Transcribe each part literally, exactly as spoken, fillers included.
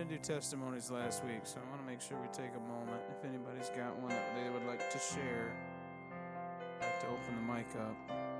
didn't do testimonies last week, so I want to make sure we take a moment. If anybody's got one that they would like to share, I'd like to open the mic up.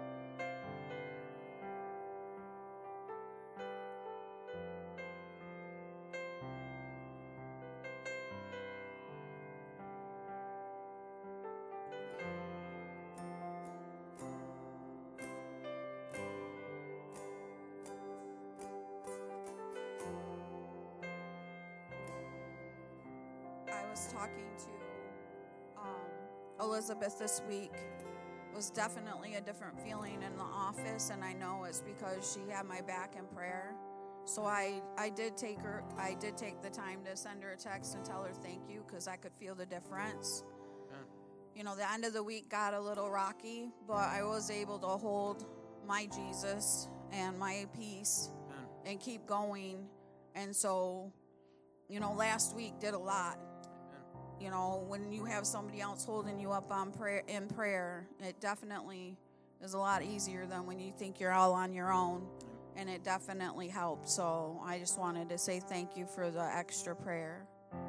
I was talking to um, Elizabeth this week. It was definitely a different feeling in the office, and I know it's because she had my back in prayer. So I, I did take her. I did take the time to send her a text and tell her thank you, because I could feel the difference. Yeah. You know, the end of the week got a little rocky, but I was able to hold my Jesus and my peace Yeah. and keep going. And so, you know, last week did a lot. You know, when you have somebody else holding you up on prayer in prayer, it definitely is a lot easier than when you think you're all on your own, and it definitely helps. So I just wanted to say thank you for the extra prayer.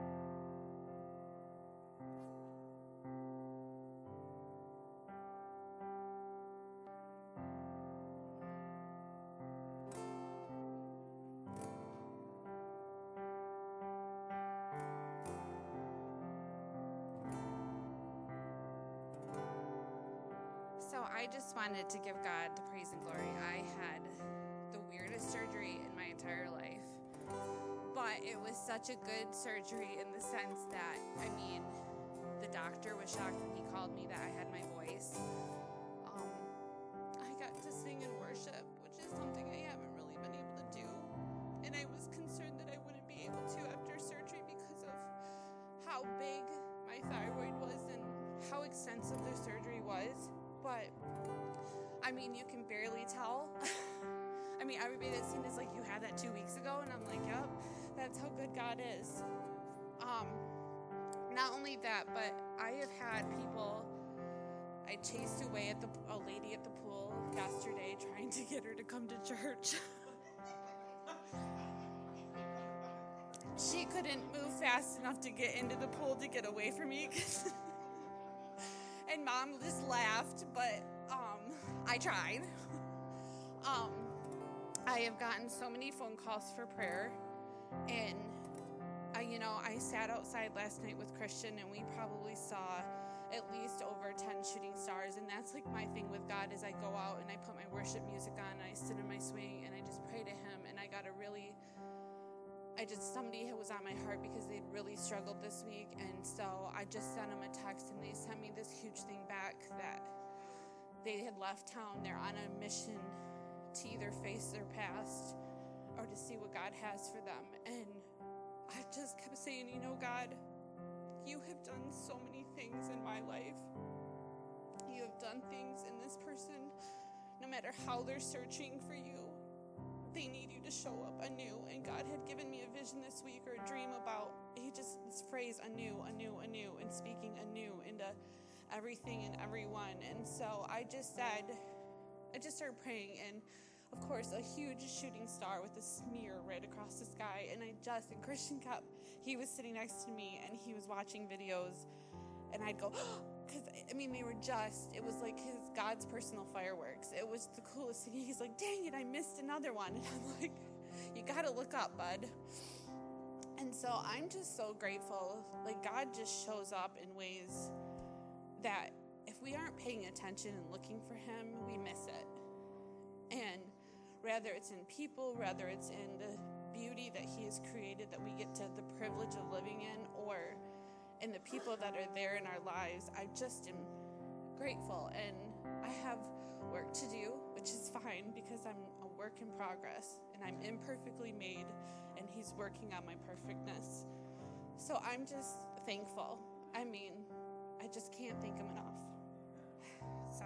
So I just wanted to give God the praise and glory. I had the weirdest surgery in my entire life, but it was such a good surgery in the sense that, I mean, the doctor was shocked when he called me that I had my voice. Um, I got to sing and worship, which is something I haven't really been able to do, and I was concerned that I wouldn't be able to after surgery because of how big my thyroid was and how extensive the surgery was. But, I mean, you can barely tell. I mean, everybody that's seen is like, you had that two weeks ago? And I'm like, yep, that's how good God is. Um, not only that, but I have had people, I chased away at the a lady at the pool yesterday trying to get her to come to church. She couldn't move fast enough to get into the pool to get away from me. And Mom just laughed, but um, I tried. um, I have gotten so many phone calls for prayer, and I, you know, I sat outside last night with Christian, and we probably saw at least over ten shooting stars. And that's like my thing with God is I go out and I put my worship music on, and I sit in my swing, and I just pray to Him. And I got a really I just, somebody was on my heart because they'd really struggled this week, and so I just sent them a text, and they sent me this huge thing back that they had left town. They're on a mission to either face their past or to see what God has for them. And I just kept saying, you know, God, you have done so many things in my life. You have done things in this person, no matter how they're searching for you. They need you to show up anew. And God had given me a vision this week, or a dream about, he just, this phrase, anew, anew, anew, and speaking anew into everything and everyone. And so I just said, I just started praying, and of course, a huge shooting star with a smear right across the sky. And I just, and Christian kept, he was sitting next to me, and he was watching videos, and I'd go, because, I mean, they were just, it was like his God's personal fireworks. It was the coolest thing. He's like, dang it, I missed another one. And I'm like, you got to look up, bud. And so I'm just so grateful. Like, God just shows up in ways that if we aren't paying attention and looking for Him, we miss it. And whether it's in people, whether it's in the beauty that He has created that we get to the privilege of living in, or in the people that are there in our lives, I just am grateful. And I have work to do, which is fine because I'm a work in progress and I'm imperfectly made, and He's working on my perfectness. So I'm just thankful. I mean, I just can't thank Him enough. So.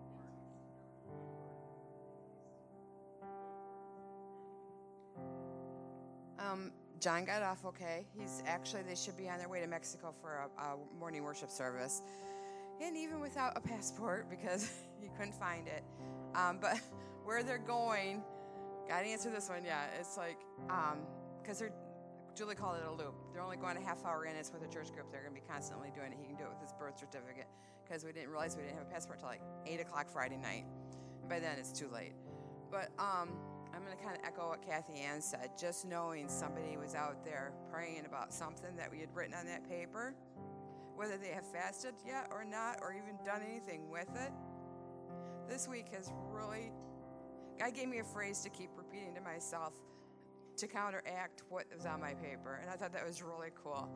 Um, John got off okay. He's actually, they should be on their way to Mexico for a, a morning worship service. And even without a passport, because he couldn't find it. Um, but where they're going, gotta answer this one, yeah. It's like, um, because they're Julie called it a loop. They're only going a half hour in. It's with a church group. They're going to be constantly doing it. He can do it with his birth certificate because we didn't realize we didn't have a passport till like eight o'clock Friday night. And by then, it's too late. But um, I'm going to kind of echo what Kathy Ann said. Just knowing somebody was out there praying about something that we had written on that paper, whether they have fasted yet or not, or even done anything with it, this week has really, God gave me a phrase to keep repeating to myself to counteract what was on my paper, and I thought that was really cool.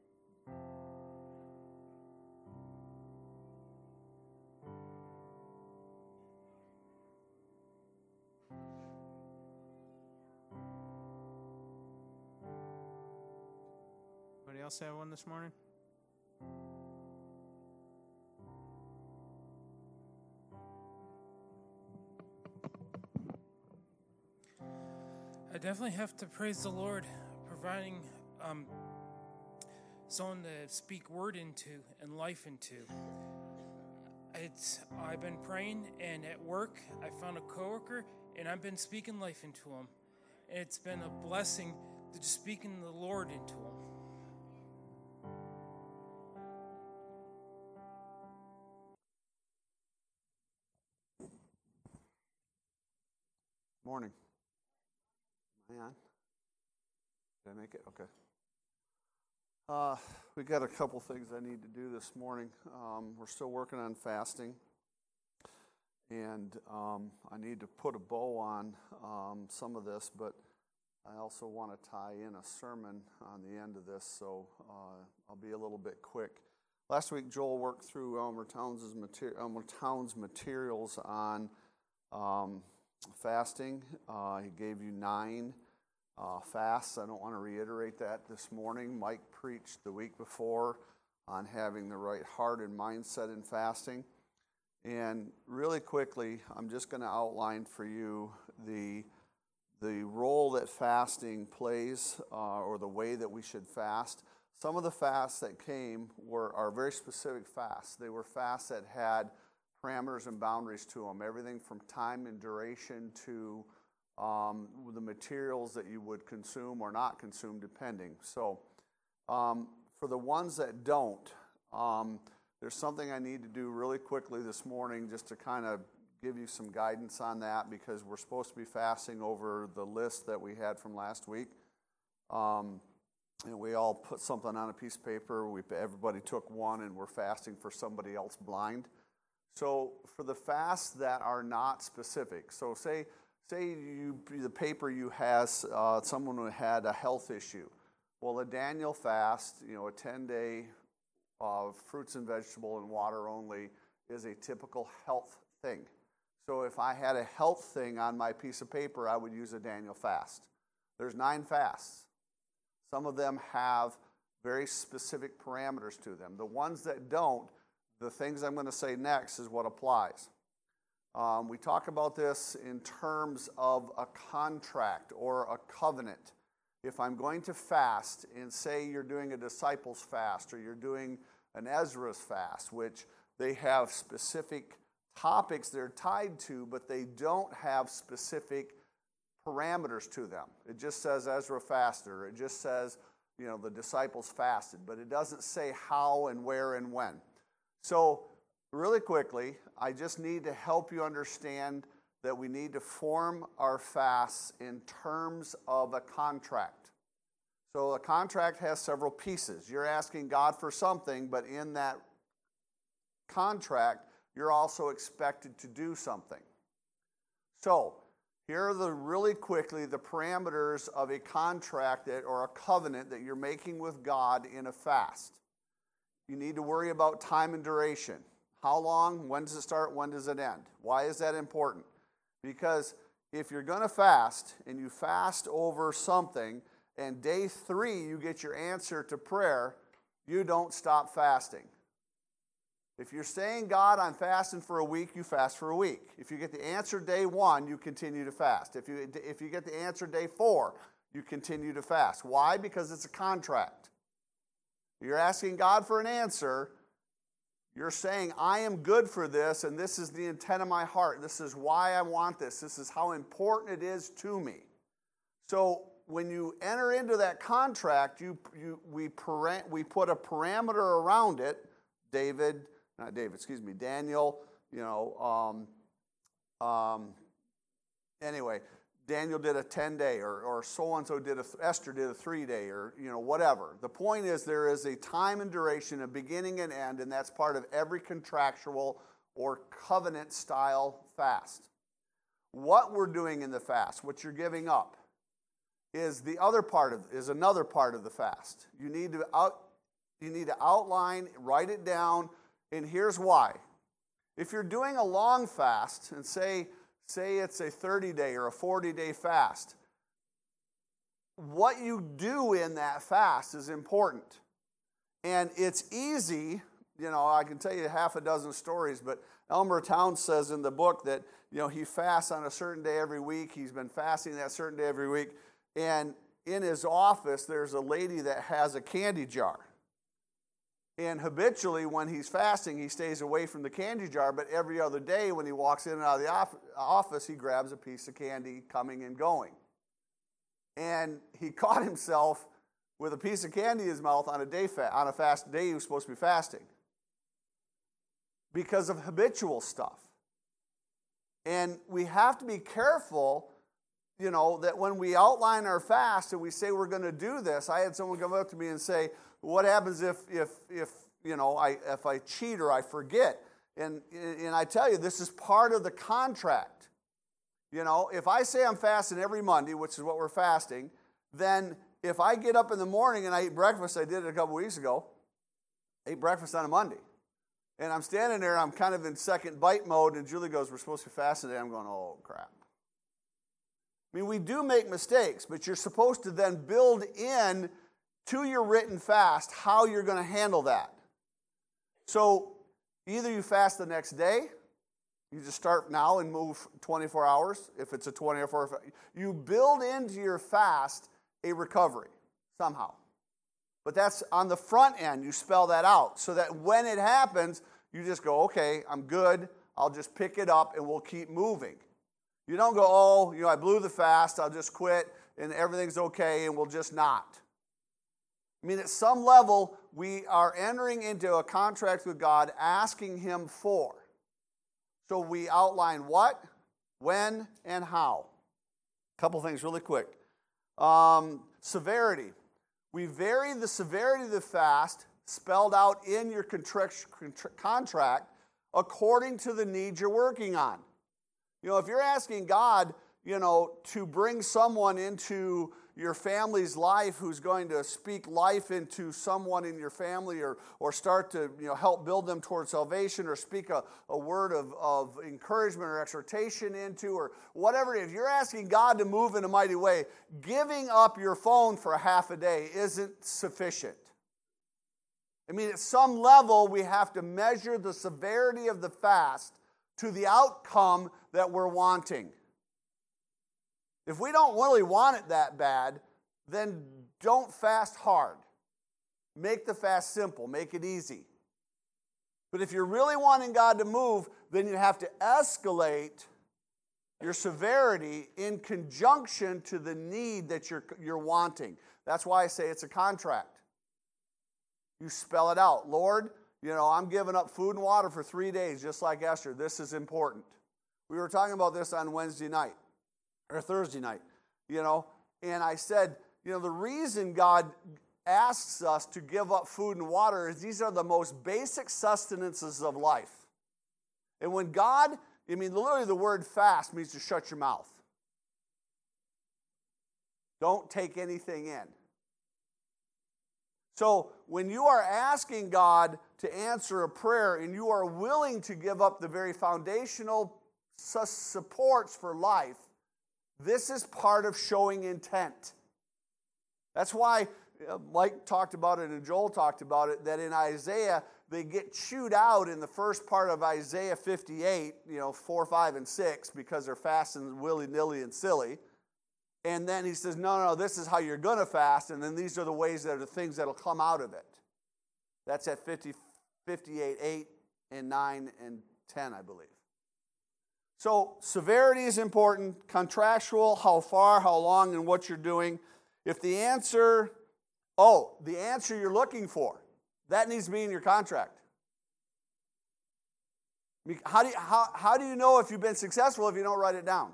Anybody else have one this morning? I definitely have to praise the Lord, providing um, someone to speak word into and life into. It's I've been praying, and at work I found a coworker, and I've been speaking life into him. And it's been a blessing to just speaking the Lord into him. Morning. Am I on? Did I make it? Okay. Uh, we got a couple things I need to do this morning. Um, we're still working on fasting, and um, I need to put a bow on um, some of this, but I also want to tie in a sermon on the end of this, so uh, I'll be a little bit quick. Last week, Joel worked through Elmer Towns' materi- Elmer Towns' materials on um, fasting. Uh, he gave you nine uh, fasts. I don't want to reiterate that this morning. Mike preached the week before on having the right heart and mindset in fasting. And really quickly, I'm just going to outline for you the the role that fasting plays, uh, or the way that we should fast. Some of the fasts that came were are very specific fasts. They were fasts that had parameters and boundaries to them, everything from time and duration to um, the materials that you would consume or not consume, depending. So um, for the ones that don't, um, there's something I need to do really quickly this morning just to kind of give you some guidance on that, because we're supposed to be fasting over the list that we had from last week. Um, and we all put something on a piece of paper. We, everybody took one, and we're fasting for somebody else blind. So for the fasts that are not specific, so say say you the paper you has uh, someone who had a health issue. Well, a Daniel fast, you know, a ten-day of fruits and vegetable and water only is a typical health thing. So if I had a health thing on my piece of paper, I would use a Daniel fast. There's nine fasts. Some of them have very specific parameters to them. The ones that don't, the things I'm going to say next is what applies. Um, we talk about this in terms of a contract or a covenant. If I'm going to fast, and say you're doing a disciples fast or you're doing an Ezra's fast, which they have specific topics they're tied to, but they don't have specific parameters to them. It just says Ezra fasted, or it just says, you know, the disciples fasted, but it doesn't say how and where and when. So really quickly, I just need to help you understand that we need to form our fasts in terms of a contract. So a contract has several pieces. You're asking God for something, but in that contract, you're also expected to do something. So here are the really quickly the parameters of a contract that, or a covenant that you're making with God in a fast. You need to worry about time and duration. How long? When does it start? When does it end? Why is that important? Because if you're going to fast and you fast over something and day three you get your answer to prayer, you don't stop fasting. If you're saying, God, I'm fasting for a week, you fast for a week. If you get the answer day one, you continue to fast. If you, if you get the answer day four, you continue to fast. Why? Because it's a contract. You're asking God for an answer. You're saying, I am good for this, and this is the intent of my heart. This is why I want this. This is how important it is to me. So when you enter into that contract, you, you we para, we put a parameter around it. David, not David, excuse me, Daniel. You know, um, um, anyway, Daniel did a ten-day, or or so and so did a Esther did a three-day, or you know whatever. The point is there is a time and duration, a beginning and end, and that's part of every contractual or covenant-style fast. What we're doing in the fast, what you're giving up, is the other part of is another part of the fast. You need to out you need to outline, write it down, and here's why. If you're doing a long fast, and say say it's a thirty-day or a forty-day fast, what you do in that fast is important. And it's easy, you know, I can tell you half a dozen stories, but Elmer Towns says in the book that, you know, he fasts on a certain day every week. He's been fasting that certain day every week. And in his office, there's a lady that has a candy jar. And habitually, when he's fasting, he stays away from the candy jar. But every other day, when he walks in and out of the office, he grabs a piece of candy coming and going. And he caught himself with a piece of candy in his mouth on a day fa- on a fast day he was supposed to be fasting, because of habitual stuff. And we have to be careful, you know, that when we outline our fast and we say we're going to do this. I had someone come up to me and say, what happens if, if, if you know, I, if I cheat or I forget? And, and I tell you, this is part of the contract. You know, if I say I'm fasting every Monday, which is what we're fasting, then if I get up in the morning and I eat breakfast, I did it a couple weeks ago, I ate breakfast on a Monday. And I'm standing there, I'm kind of in second bite mode, and Julie goes, we're supposed to fast today. I'm going, oh, crap. I mean, we do make mistakes, but you're supposed to then build in to your written fast how you're going to handle that. So either you fast the next day, you just start now and move twenty-four hours, if it's a twenty-four hour fast. You build into your fast a recovery somehow. But that's on the front end. You spell that out so that when it happens, you just go, okay, I'm good. I'll just pick it up and we'll keep moving. You don't go, oh, you know, I blew the fast. I'll just quit and everything's okay and we'll just not. I mean, at some level, we are entering into a contract with God asking Him for. So we outline what, when, and how. A couple things really quick. Um, severity. We vary the severity of the fast spelled out in your contract according to the need you're working on. You know, if you're asking God, you know, to bring someone into your family's life who's going to speak life into someone in your family, or or start to, you know, help build them towards salvation, or speak a, a word of, of encouragement or exhortation into, or whatever it is, if you're asking God to move in a mighty way, giving up your phone for a half a day isn't sufficient. I mean, at some level, we have to measure the severity of the fast to the outcome that we're wanting. If we don't really want it that bad, then don't fast hard. Make the fast simple. Make it easy. But if you're really wanting God to move, then you have to escalate your severity in conjunction to the need that you're, you're wanting. That's why I say it's a contract. You spell it out. Lord, you know, I'm giving up food and water for three days, just like Esther. This is important. We were talking about this on Wednesday night. Or Thursday night, you know, and I said, you know, the reason God asks us to give up food and water is these are the most basic sustenances of life. And when God, I mean, literally the word fast means to shut your mouth. Don't take anything in. So when you are asking God to answer a prayer and you are willing to give up the very foundational supports for life, this is part of showing intent. That's why Mike talked about it and Joel talked about it, that in Isaiah, they get chewed out in the first part of Isaiah fifty-eight, you know, four, five, and six, because they're fasting willy-nilly and silly. And then he says, no, no, this is how you're going to fast, and then these are the ways that are the things that will come out of it. That's at fifty, fifty-eight, eight, and nine, and ten, I believe. So severity is important, contractual, how far, how long, and what you're doing. If the answer, oh, the answer you're looking for, that needs to be in your contract. I mean, how do you, how, how do you know if you've been successful if you don't write it down?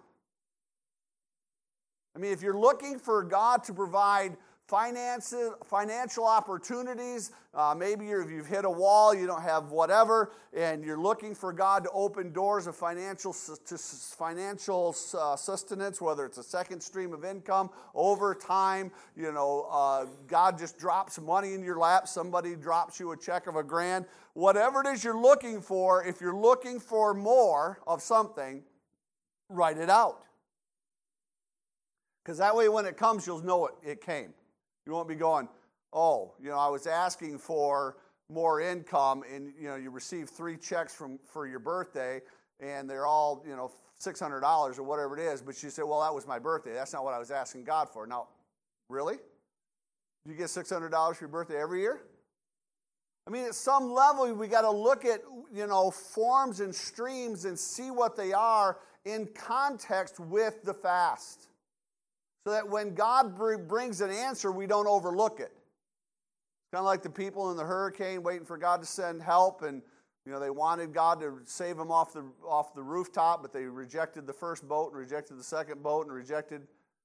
I mean, if you're looking for God to provide finances, financial opportunities, uh, maybe you're, you've hit a wall, you don't have whatever, and you're looking for God to open doors of financial to financial uh, sustenance, whether it's a second stream of income over time, you know, uh, God just drops money in your lap, somebody drops you a check of a grand, whatever it is you're looking for, if you're looking for more of something, write it out. Because that way when it comes, you'll know it, it came. You won't be going, oh, you know, I was asking for more income, and, you know, you received three checks from for your birthday, and they're all, you know, six hundred dollars or whatever it is, but you say, well, that was my birthday. That's not what I was asking God for. Now, really? Do you get six hundred dollars for your birthday every year? I mean, at some level, we got to look at, you know, forms and streams and see what they are in context with the fast. So that when God br- brings an answer, we don't overlook it. It's kind of like the people in the hurricane waiting for God to send help, and you know they wanted God to save them off the off the rooftop, but they rejected the first boat and rejected the second boat and rejected.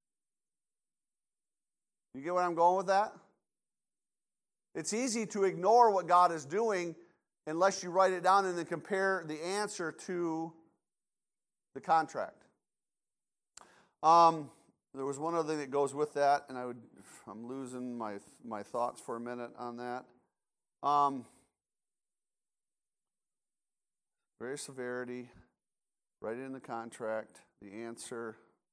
You get where I'm going with that? It's easy to ignore what God is doing unless you write it down and then compare the answer to the contract. Um. There was one other thing that goes with that, and I would, I'm losing my my thoughts for a minute on that. Um, very severity, write it in the contract, the answer.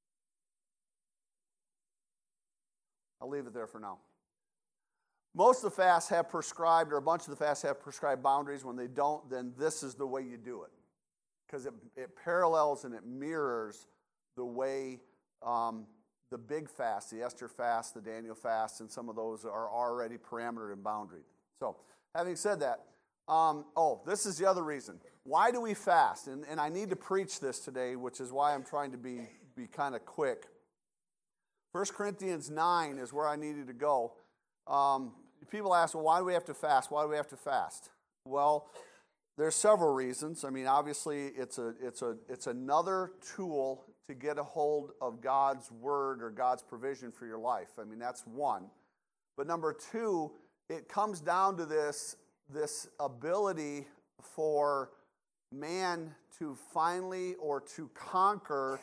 I'll leave it there for now. Most of the fasts have prescribed, or a bunch of the fasts have prescribed boundaries. When they don't, then this is the way you do it. Because it, it parallels and it mirrors the way um, the big fast, the Esther fast, the Daniel fast, and some of those are already parametered and boundaried. So, having said that, um, oh, this is the other reason. Why do we fast? And, and I need to preach this today, which is why I'm trying to be, be kind of quick. First Corinthians nine is where I needed to go. Um, people ask, well, why do we have to fast? Why do we have to fast? Well, there's several reasons. I mean, obviously, it's a it's a it's another tool to get a hold of God's word or God's provision for your life. I mean, that's one. But number two, it comes down to this, this ability for man to finally or to conquer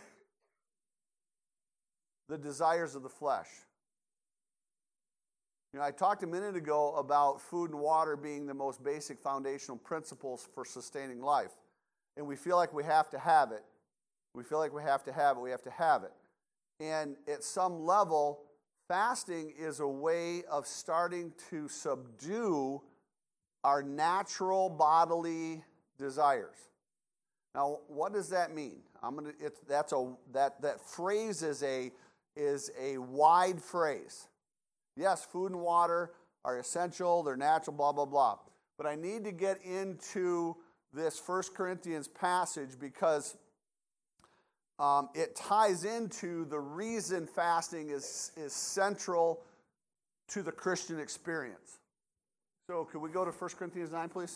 the desires of the flesh. You know, I talked a minute ago about food and water being the most basic foundational principles for sustaining life. And we feel like we have to have it. We feel like we have to have it, we have to have it. And at some level, fasting is a way of starting to subdue our natural bodily desires. Now, what does that mean? I'm gonna. It's that's a that that phrase is a is a wide phrase. Yes, food and water are essential, they're natural, blah, blah, blah. But I need to get into this First Corinthians passage because Um, it ties into the reason fasting is, is central to the Christian experience. So could we go to First Corinthians nine, please?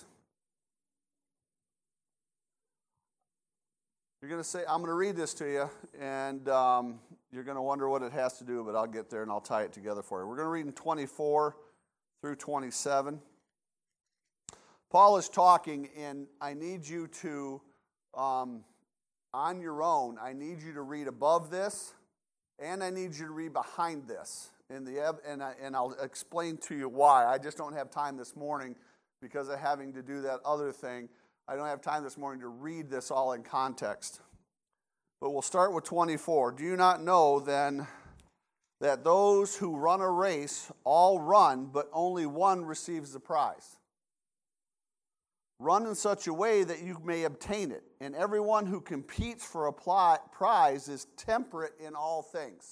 You're going to say, I'm going to read this to you, and um, you're going to wonder what it has to do, but I'll get there and I'll tie it together for you. We're going to read in twenty-four through twenty-seven. Paul is talking, and I need you to, um, on your own, I need you to read above this, and I need you to read behind this. In the and, I, and I'll explain to you why. I just don't have time this morning because of having to do that other thing. I don't have time this morning to read this all in context. But we'll start with twenty-four. Do you not know then that those who run a race all run, but only one receives the prize? Run in such a way that you may obtain it. And everyone who competes for a prize is temperate in all things.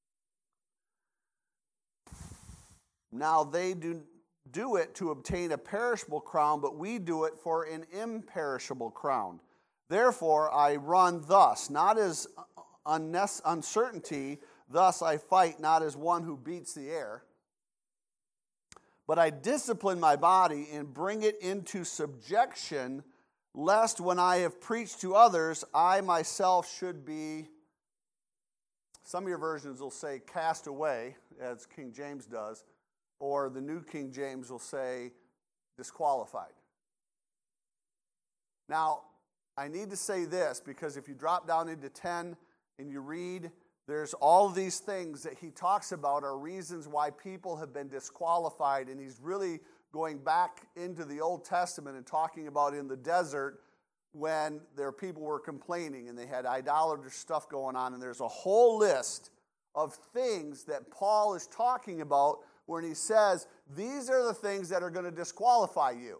Now they do do it to obtain a perishable crown, but we do it for an imperishable crown. Therefore I run thus, not as uncertainty, Thus I fight not as one who beats the air, but I discipline my body and bring it into subjection, lest when I have preached to others, I myself should be, some of your versions will say cast away, as King James does, or the New King James will say disqualified. Now, I need to say this, because if you drop down into ten and you read, there's all these things that he talks about are reasons why people have been disqualified, and he's really going back into the Old Testament and talking about in the desert when their people were complaining and they had idolatrous stuff going on, and there's a whole list of things that Paul is talking about when he says, these are the things that are going to disqualify you.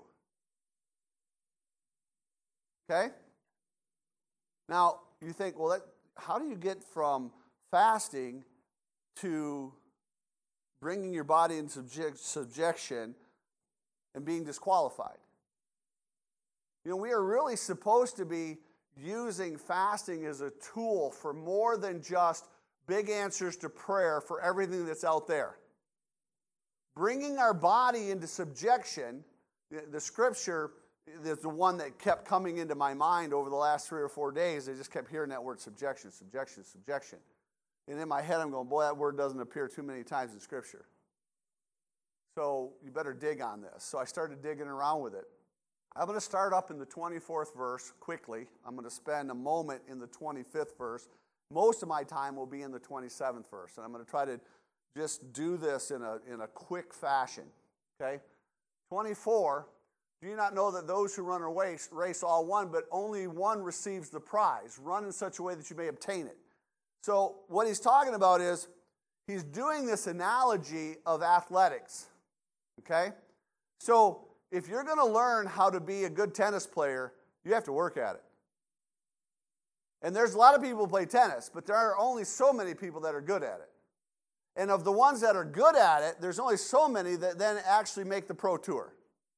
Okay? Now, you think, well, that, how do you get from fasting to bringing your body in subject, subjection and being disqualified? You know, we are really supposed to be using fasting as a tool for more than just big answers to prayer for everything that's out there. Bringing our body into subjection, the, the scripture is the one that kept coming into my mind over the last three or four days. I just kept hearing that word subjection, subjection, subjection. And in my head, I'm going, boy, that word doesn't appear too many times in Scripture. So you better dig on this. So I started digging around with it. I'm going to start up in the twenty-fourth verse quickly. I'm going to spend a moment in the twenty-fifth verse. Most of my time will be in the twenty-seventh verse. And I'm going to try to just do this in a, in a quick fashion. Okay? twenty-four, do you not know that those who run a race, race all one, but only one receives the prize? Run in such a way that you may obtain it. So what he's talking about is he's doing this analogy of athletics, okay? So if you're going to learn how to be a good tennis player, you have to work at it. And there's a lot of people who play tennis, but there are only so many people that are good at it. And of the ones that are good at it, there's only so many that then actually make the pro tour.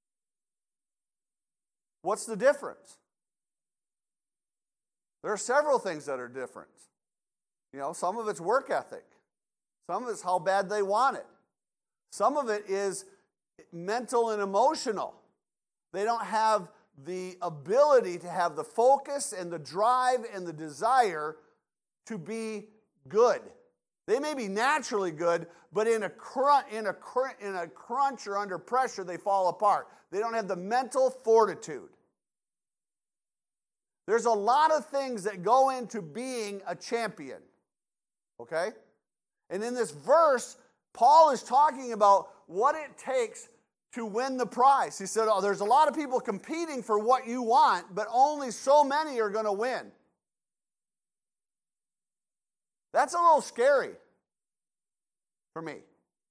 What's the difference? There are several things that are different. You know, some of it's work ethic. Some of it's how bad they want it. Some of it is mental and emotional. They don't have the ability to have the focus and the drive and the desire to be good. They may be naturally good, but in a crunch, in a cr- in a crunch or under pressure, they fall apart. They don't have the mental fortitude. There's a lot of things that go into being a champion. Okay? And in this verse, Paul is talking about what it takes to win the prize. He said, oh, there's a lot of people competing for what you want, but only so many are going to win. That's a little scary for me.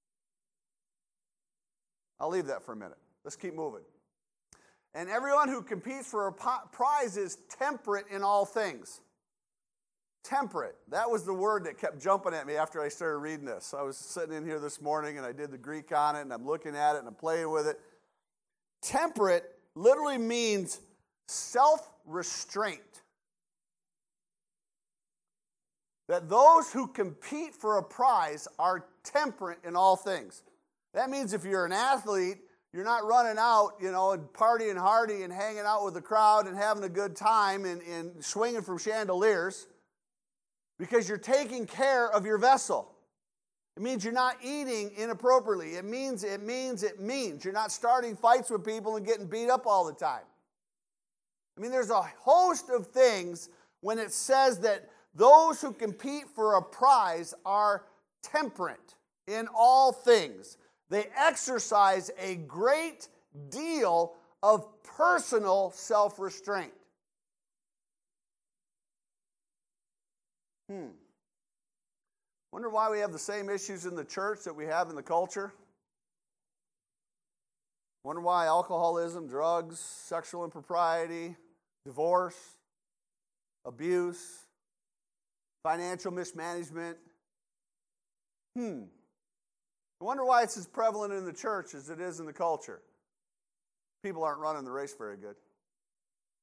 I'll leave that for a minute. Let's keep moving. And everyone who competes for a prize is temperate in all things. Temperate. That was the word that kept jumping at me after I started reading this. I was sitting in here this morning and I did the Greek on it and I'm looking at it and I'm playing with it. Temperate literally means self-restraint. That those who compete for a prize are temperate in all things. That means if you're an athlete, you're not running out, you know, and partying hardy and hanging out with the crowd and having a good time and, and swinging from chandeliers, because you're taking care of your vessel. It means you're not eating inappropriately. It means, it means, it means you're not starting fights with people and getting beat up all the time. I mean, there's a host of things when it says that those who compete for a prize are temperate in all things. They exercise a great deal of personal self-restraint. Hmm. Wonder why we have the same issues in the church that we have in the culture? Wonder why alcoholism, drugs, sexual impropriety, divorce, abuse, financial mismanagement. Hmm. I wonder why it's as prevalent in the church as it is in the culture. People aren't running the race very good.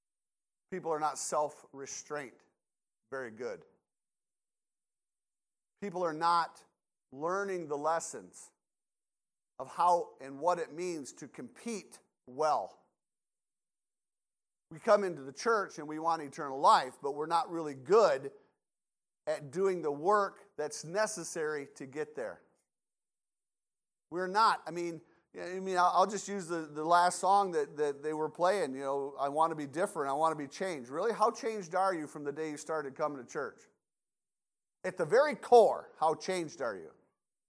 People are not self-restraint very good. people are not learning the lessons of how and what it means to compete well. We come into the church and we want eternal life, but we're not really good at doing the work that's necessary to get there. We're not. I mean, I mean, I'll just use the, the last song that, that they were playing, you know, I want to be different, I want to be changed. Really, how changed are you from the day you started coming to church? At the very core, how changed are you?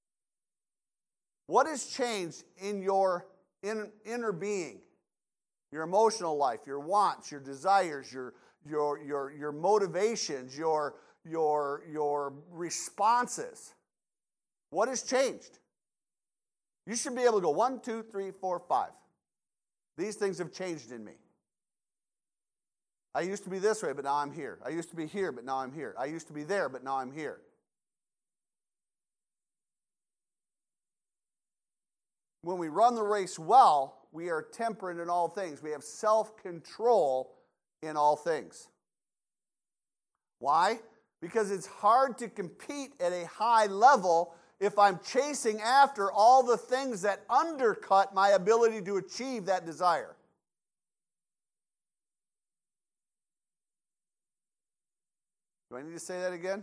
What has changed in your in, inner being? Your emotional life, your wants, your desires, your your your your motivations, your your your responses. What has changed? You should be able to go one, two, three, four, five. These things have changed in me. I used to be this way, but now I'm here. I used to be here, but now I'm here. I used to be there, but now I'm here. When we run the race well, we are temperate in all things. We have self-control in all things. Why? Because it's hard to compete at a high level if I'm chasing after all the things that undercut my ability to achieve that desire. Do I need to say that again?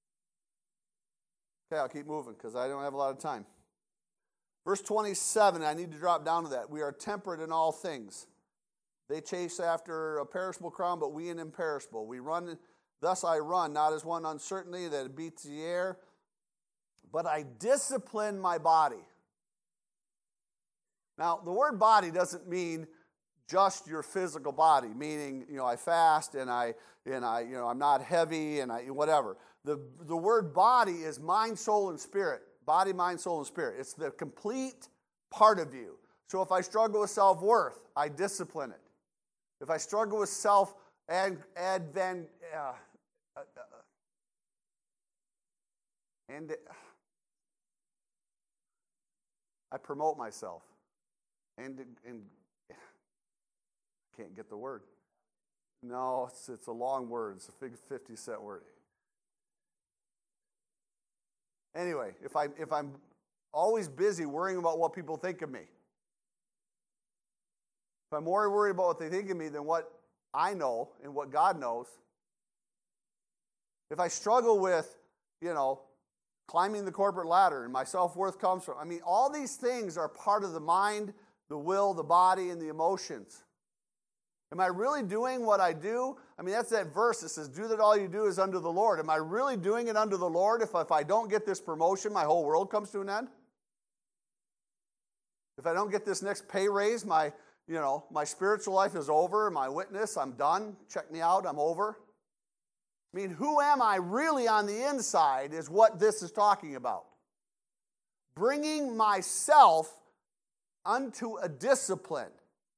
Okay, I'll keep moving because I don't have a lot of time. Verse twenty-seven, I need to drop down to that. We are temperate in all things. They chase after a perishable crown, but we an imperishable. We run, thus I run, not as one uncertainly that beats the air, but I discipline my body. Now, the word body doesn't mean just your physical body, meaning, you know, I fast and I and I, you know, I'm not heavy and I whatever. The the word body is mind, soul, and spirit. Body, mind, soul, and spirit. It's the complete part of you. So if I struggle with self-worth, I discipline it. If I struggle with self ad, advan, uh, uh, uh, and uh, I promote myself. And and can't get the word. No, it's it's a long word. It's a big fifty cent word. Anyway, if I if I'm always busy worrying about what people think of me, if I'm more worried about what they think of me than what I know and what God knows, if I struggle with, you know, climbing the corporate ladder and my self-worth comes from, I mean, all these things are part of the mind, the will, the body, and the emotions. Am I really doing what I do? I mean, that's that verse that says, do that all you do is unto the Lord. Am I really doing it unto the Lord if, if I don't get this promotion, my whole world comes to an end? If I don't get this next pay raise, my, you know, my spiritual life is over, my witness, I'm done, check me out, I'm over. I mean, who am I really on the inside is what this is talking about. Bringing myself unto a discipline.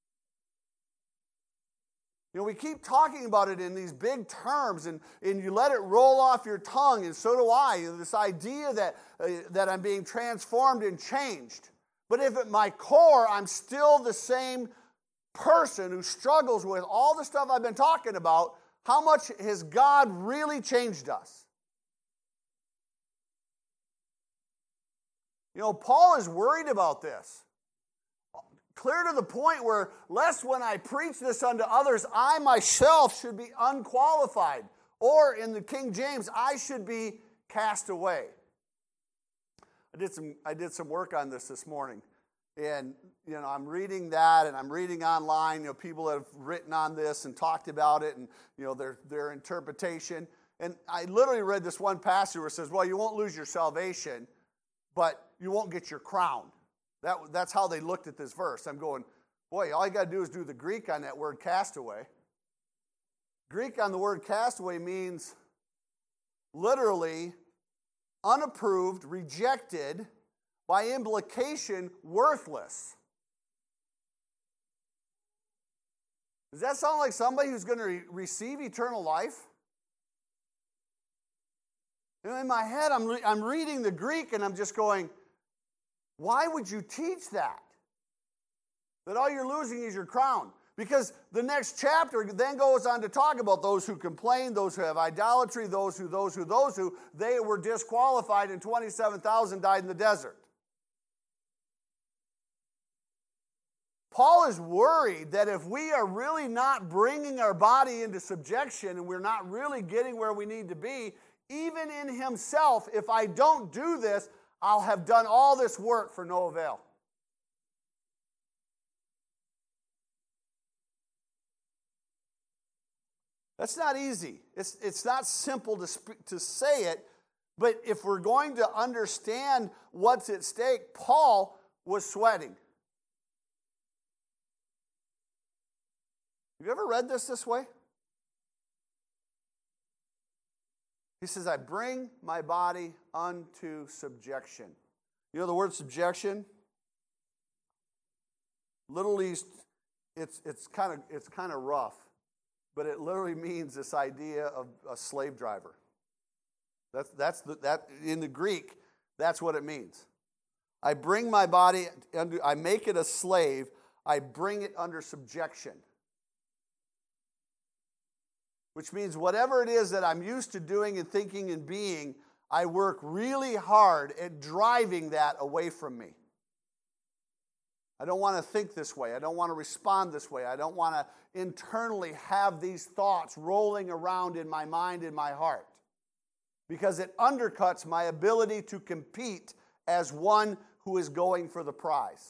You know, we keep talking about it in these big terms, and, and you let it roll off your tongue, and so do I. This idea that, uh, that I'm being transformed and changed. But if at my core I'm still the same person who struggles with all the stuff I've been talking about, how much has God really changed us? You know, Paul is worried about this. Clear to the point where, lest when I preach this unto others, I myself should be unqualified. Or in the King James, I should be cast away. I did some I did some work on this this morning. And, you know, I'm reading that and I'm reading online. You know, people have written on this and talked about it and, you know, their, their interpretation. And I literally read this one passage where it says, well, you won't lose your salvation, but you won't get your crown. That, that's how they looked at this verse. I'm going, boy, all you got to do is do the Greek on that word castaway. Greek on the word castaway means literally unapproved, rejected, by implication, worthless. Does that sound like somebody who's going to re- receive eternal life? You know, in my head, I'm, re- I'm reading the Greek and I'm just going, why would you teach that? That all you're losing is your crown. Because the next chapter then goes on to talk about those who complain, those who have idolatry, those who, those who, those who, they were disqualified, and twenty-seven thousand died in the desert. Paul is worried that if we are really not bringing our body into subjection and we're not really getting where we need to be, even in himself, if I don't do this, I'll have done all this work for no avail. That's not easy. It's, it's not simple to, sp- to say it, but if we're going to understand what's at stake, Paul was sweating. Have you ever read this this way? He says, I bring my body unto subjection. You know the word subjection? Literally, it's it's kind of it's kind of rough, but it literally means this idea of a slave driver. That's that's the, that in the Greek, that's what it means. I bring my body under, I make it a slave. I bring it under subjection. Which means whatever it is that I'm used to doing and thinking and being, I work really hard at driving that away from me. I don't want to think this way. I don't want to respond this way. I don't want to internally have these thoughts rolling around in my mind and my heart. Because it undercuts my ability to compete as one who is going for the prize.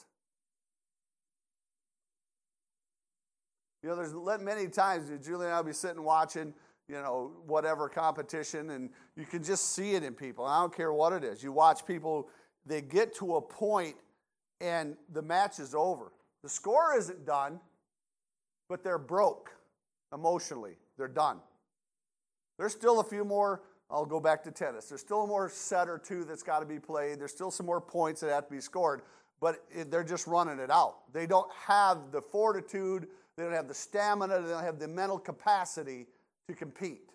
You know, there's many times Julie and I will be sitting watching, you know, whatever competition, and you can just see it in people. I don't care what it is. You watch people, they get to a point, and the match is over. The score isn't done, but they're broke emotionally. They're done. There's still a few more, I'll go back to tennis. There's still a more set or two that's got to be played. There's still some more points that have to be scored, but it, they're just running it out. They don't have the fortitude, they don't have the stamina, they don't have the mental capacity to compete.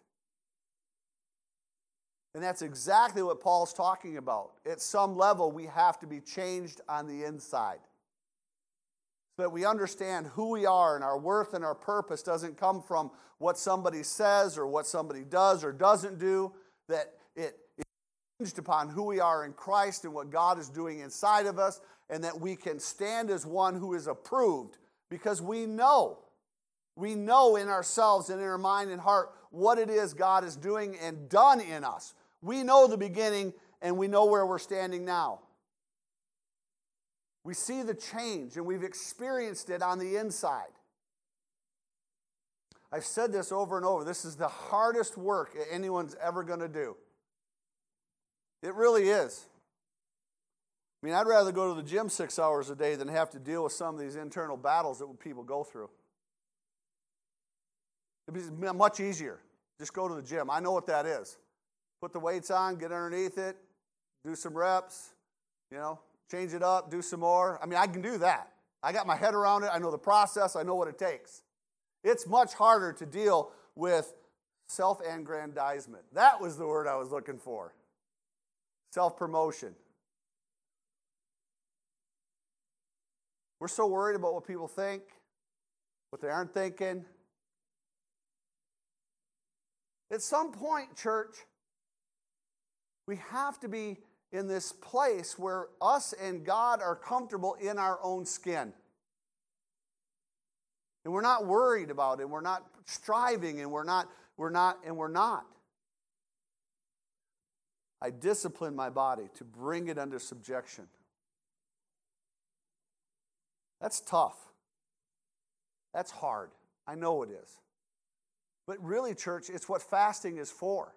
And that's exactly what Paul's talking about. At some level, we have to be changed on the inside. So that we understand who we are, and our worth and our purpose doesn't come from what somebody says or what somebody does or doesn't do. That it is hinged upon who we are in Christ and what God is doing inside of us, and that we can stand as one who is approved. Because we know, we know in ourselves and in our mind and heart what it is God is doing and done in us. We know the beginning and we know where we're standing now. We see the change and we've experienced it on the inside. I've said this over and over. This is the hardest work anyone's ever going to do. It really is. I mean, I'd rather go to the gym six hours a day than have to deal with some of these internal battles that people go through. It'd be much easier. Just go to the gym. I know what that is. Put the weights on, get underneath it, do some reps, you know, change it up, do some more. I mean, I can do that. I got my head around it. I know the process. I know what it takes. It's much harder to deal with self-aggrandizement. That was the word I was looking for. Self-promotion. We're so worried about what people think, what they aren't thinking. At some point, church, we have to be in this place where us and God are comfortable in our own skin. And we're not worried about it, we're not striving, and we're not, we're not, and we're not. I discipline my body to bring it under subjection. That's tough. That's hard. I know it is. But really, church, it's what fasting is for.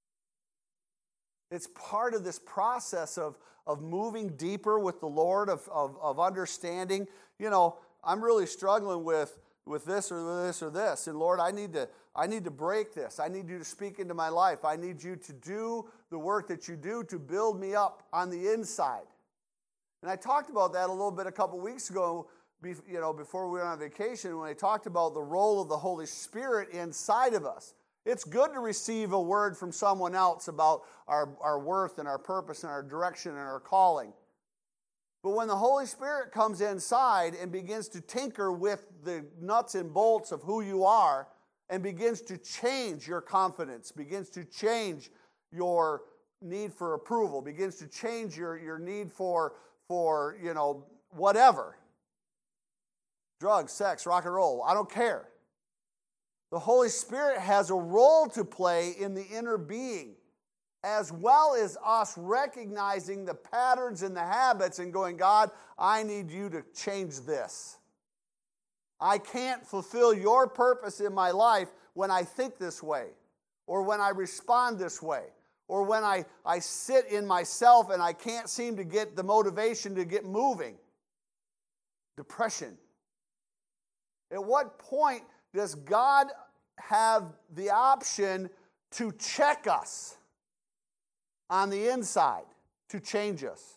It's part of this process of, of moving deeper with the Lord, of, of, of understanding. You know, I'm really struggling with, with this or this or this. And Lord, I need to I need to break this. I need you to speak into my life. I need you to do the work that you do to build me up on the inside. And I talked about that a little bit a couple weeks ago, you know, before we went on vacation, when I talked about the role of the Holy Spirit inside of us. It's good to receive a word from someone else about our, our worth and our purpose and our direction and our calling. But when the Holy Spirit comes inside and begins to tinker with the nuts and bolts of who you are and begins to change your confidence, begins to change your need for approval, begins to change your, your need for, for, you know, whatever. Drugs, sex, rock and roll, I don't care. The Holy Spirit has a role to play in the inner being, as well as us recognizing the patterns and the habits and going, God, I need you to change this. I can't fulfill your purpose in my life when I think this way, or when I respond this way, or when I, I sit in myself and I can't seem to get the motivation to get moving. Depression. At what point does God have the option to check us on the inside, to change us?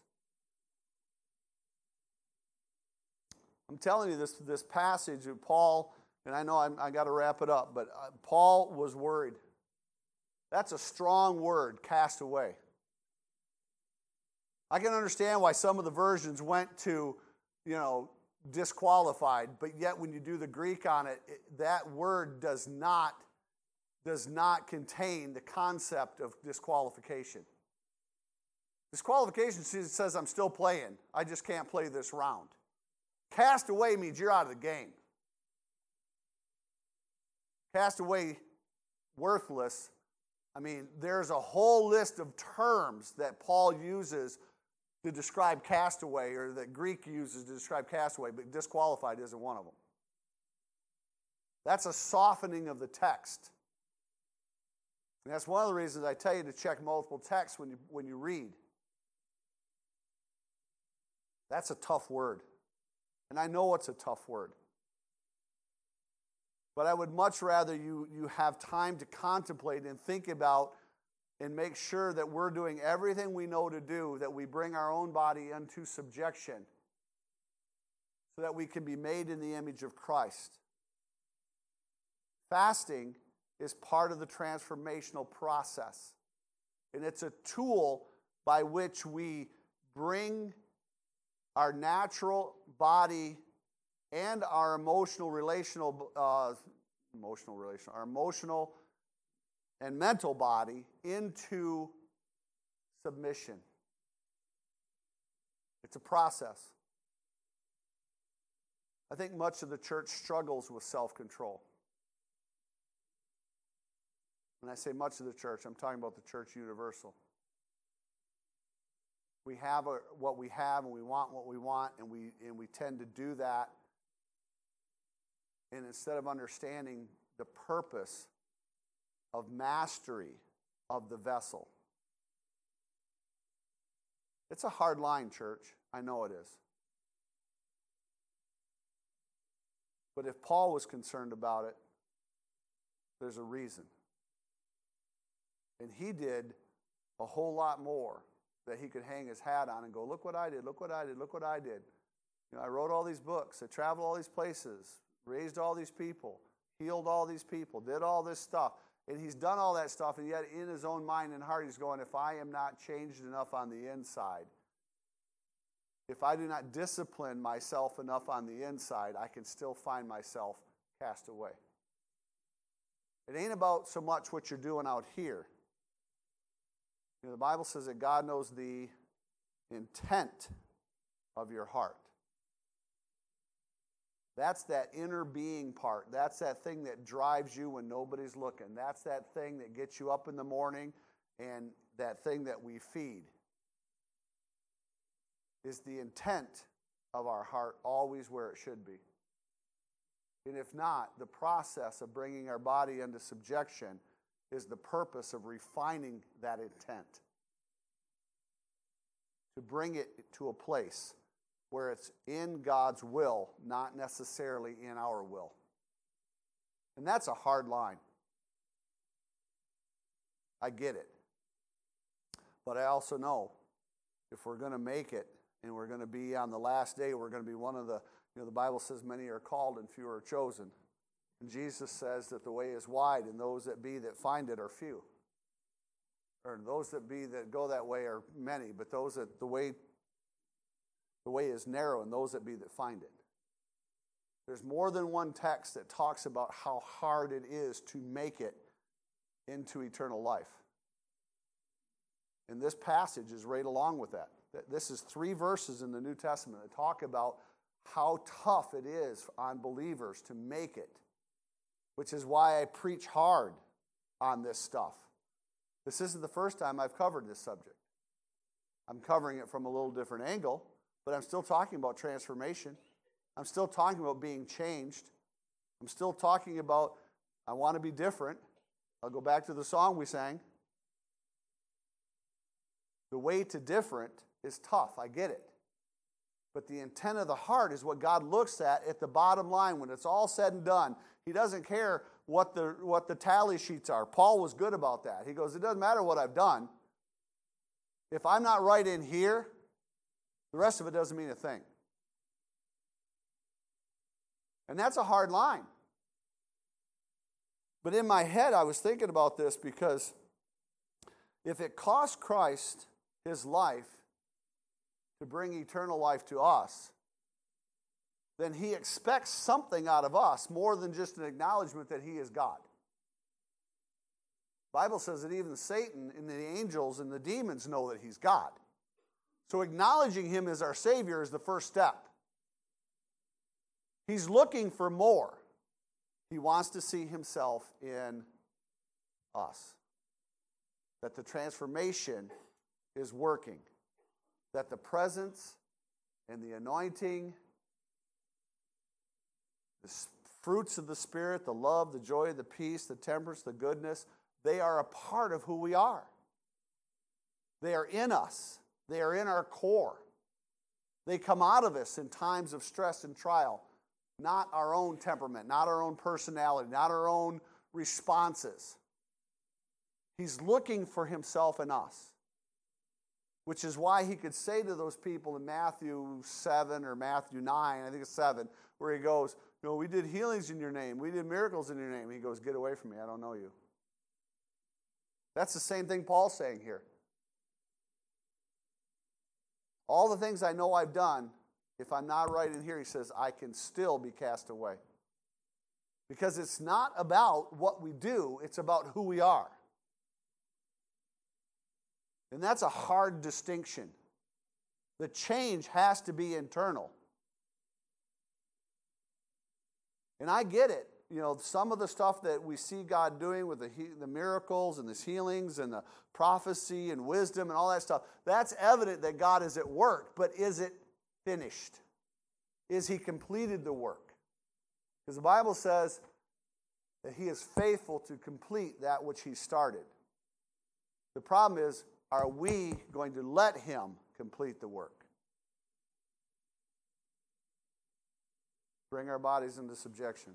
I'm telling you, this, this passage of Paul, and I know I'm, I got to wrap it up, but uh, Paul was worried. That's a strong word, cast away. I can understand why some of the versions went to, you know, disqualified, but yet when you do the Greek on it, it that word does not, does not contain the concept of disqualification. Disqualification says I'm still playing. I just can't play this round. Cast away means you're out of the game. Cast away, worthless. I mean, there's a whole list of terms that Paul uses to describe castaway, or that Greek uses to describe castaway, but disqualified isn't one of them. That's a softening of the text. And that's one of the reasons I tell you to check multiple texts when you, when you read. That's a tough word. And I know it's a tough word. But I would much rather you, you have time to contemplate and think about and make sure that we're doing everything we know to do, that we bring our own body into subjection so that we can be made in the image of Christ. Fasting is part of the transformational process. And it's a tool by which we bring our natural body and our emotional relational uh, emotional relational our emotional and mental body into submission. It's a process. I think much of the church struggles with self-control. When I say much of the church, I'm talking about the church universal. We have a, what we have, and we want what we want, and we and we tend to do that. And instead of understanding the purpose of mastery of the vessel. It's a hard line, church. I know it is. But if Paul was concerned about it, there's a reason. And he did a whole lot more that he could hang his hat on and go, look what I did, look what I did, look what I did. You know, I wrote all these books, I traveled all these places, raised all these people, healed all these people, did all this stuff. And he's done all that stuff, and yet in his own mind and heart, he's going, if I am not changed enough on the inside, if I do not discipline myself enough on the inside, I can still find myself cast away. It ain't about so much what you're doing out here. You know, the Bible says that God knows the intent of your heart. That's that inner being part. That's that thing that drives you when nobody's looking. That's that thing that gets you up in the morning, and that thing that we feed. Is the intent of our heart always where it should be? And if not, the process of bringing our body into subjection is the purpose of refining that intent. To bring it to a place where it's in God's will, not necessarily in our will. And that's a hard line. I get it. But I also know if we're going to make it, and we're going to be on the last day, we're going to be one of the, you know, the Bible says many are called and few are chosen. And Jesus says that the way is wide, and those that be that find it are few. Or those that be that go that way are many, but those that the way The way is narrow, and those that be that find it. There's more than one text that talks about how hard it is to make it into eternal life. And this passage is right along with that. This is three verses in the New Testament that talk about how tough it is on believers to make it, which is why I preach hard on this stuff. This isn't the first time I've covered this subject. I'm covering it from a little different angle, but I'm still talking about transformation. I'm still talking about being changed. I'm still talking about I want to be different. I'll go back to the song we sang. The way to different is tough. I get it. But the intent of the heart is what God looks at at the bottom line when it's all said and done. He doesn't care what the, what the tally sheets are. Paul was good about that. He goes, it doesn't matter what I've done. If I'm not right in here, the rest of it doesn't mean a thing. And that's a hard line. But in my head, I was thinking about this because if it cost Christ his life to bring eternal life to us, then he expects something out of us more than just an acknowledgement that he is God. The Bible says that even Satan and the angels and the demons know that he's God. So acknowledging him as our Savior is the first step. He's looking for more. He wants to see himself in us. That the transformation is working. That the presence and the anointing, the fruits of the Spirit, the love, the joy, the peace, the temperance, the goodness, they are a part of who we are. They are in us. They are in our core. They come out of us in times of stress and trial. Not our own temperament, not our own personality, not our own responses. He's looking for himself in us. Which is why he could say to those people in Matthew seven or Matthew nine, I think it's seven, where he goes, you know, we did healings in your name. We did miracles in your name. He goes, get away from me. I don't know you. That's the same thing Paul's saying here. All the things I know I've done, if I'm not right in here, he says, I can still be cast away. Because it's not about what we do, it's about who we are. And that's a hard distinction. The change has to be internal. And I get it. You know, some of the stuff that we see God doing with the, he, the miracles and the healings and the prophecy and wisdom and all that stuff, that's evident that God is at work. But is it finished? Is he completed the work? Because the Bible says that he is faithful to complete that which he started. The problem is, are we going to let him complete the work? Bring our bodies into subjection.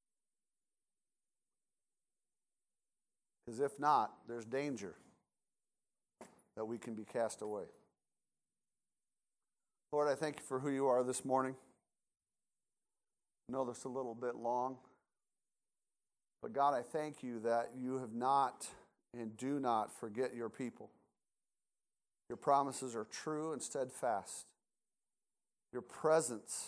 Because if not, there's danger that we can be cast away. Lord, I thank you for who you are this morning. I know this is a little bit long, but God, I thank you that you have not and do not forget your people. Your promises are true and steadfast. Your presence,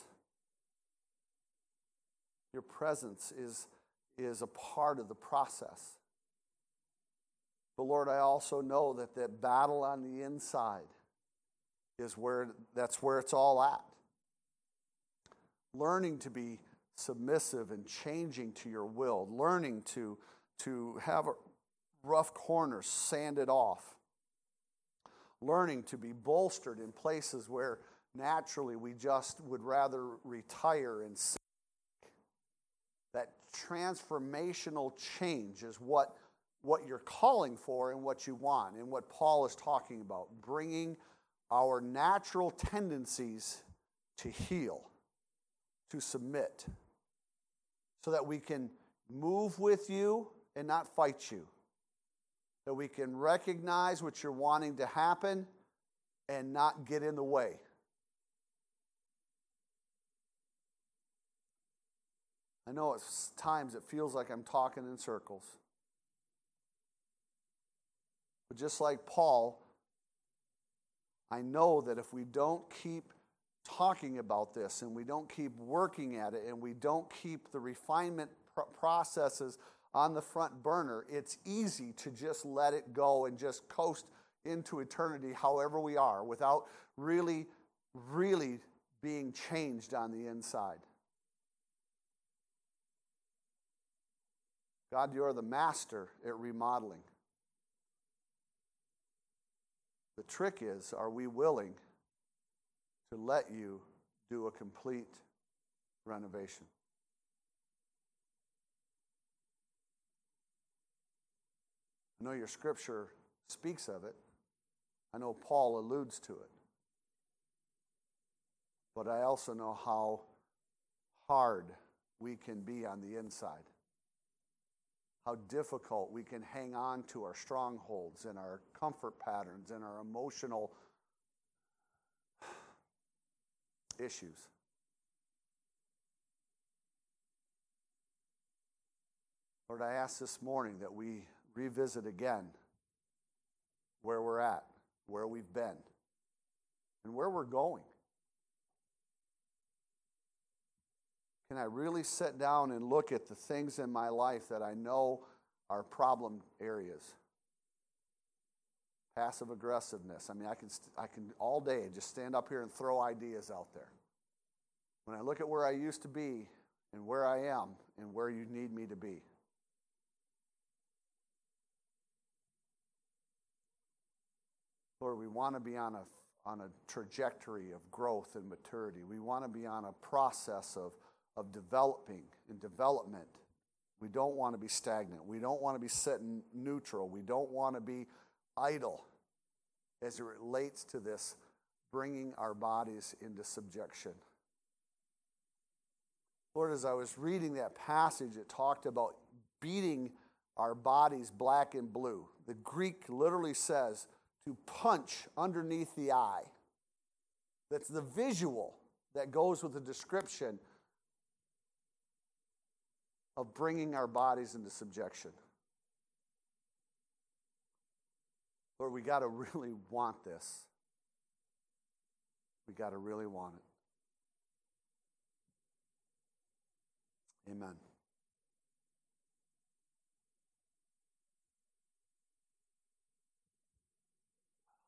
your presence is, is a part of the process. But Lord, I also know that that battle on the inside is where, that's where it's all at. Learning to be submissive and changing to your will. Learning to, to have a rough corners sanded off. Learning to be bolstered in places where naturally we just would rather retire and sink. That transformational change is what, what you're calling for and what you want, and what Paul is talking about. Bringing our natural tendencies to heal, to submit, so that we can move with you and not fight you. That we can recognize what you're wanting to happen and not get in the way. I know at times it feels like I'm talking in circles. But just like Paul, I know that if we don't keep talking about this and we don't keep working at it and we don't keep the refinement pr- processes on the front burner, it's easy to just let it go and just coast into eternity however we are without really, really being changed on the inside. God, you are the master at remodeling. The trick is, are we willing to let you do a complete renovation? I know your scripture speaks of it. I know Paul alludes to it. But I also know how hard we can be on the inside. How difficult we can hang on to our strongholds and our comfort patterns and our emotional issues. Lord, I ask this morning that we revisit again where we're at, where we've been, and where we're going. Can I really sit down and look at the things in my life that I know are problem areas? Passive aggressiveness. I mean, I can I can all day just stand up here and throw ideas out there. When I look at where I used to be and where I am and where you need me to be. Lord, we want to be on a on a trajectory of growth and maturity. We want to be on a process of of developing and development. We don't want to be stagnant. We don't want to be sitting neutral. We don't want to be idle as it relates to this bringing our bodies into subjection. Lord, as I was reading that passage, it talked about beating our bodies black and blue. The Greek literally says to punch underneath the eye. That's the visual that goes with the description of bringing our bodies into subjection. Lord, we got to really want this. We got to really want it. Amen.